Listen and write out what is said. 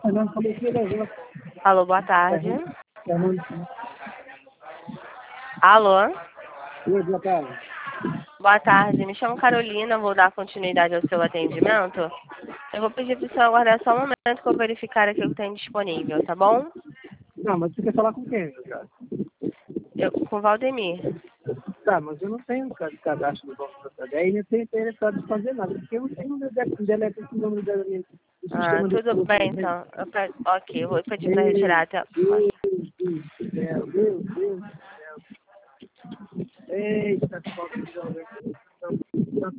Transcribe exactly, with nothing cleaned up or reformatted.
Fernando falou que levou. Alô, boa tarde. Fernando. Alô? Oi, boa tarde. Boa tarde, me chamo Carolina, vou dar continuidade ao seu atendimento. Eu vou pedir para o senhor aguardar só um momento que eu verificar aqui o que tem disponível, tá bom? Não, mas você quer falar com quem, cara? Eu, com o Valdemir. Tá, mas eu não tenho ca- cadastro do Banco Santander e não tenho interessado em fazer nada, porque eu não tenho número de deleta esse número da minha, do Ah, sistema de tudo bem, saúde. então. Eu pe- ok, eu vou pedir para Meu retirar até... Deus do céu, meu Deus do céu. Eita, que falta de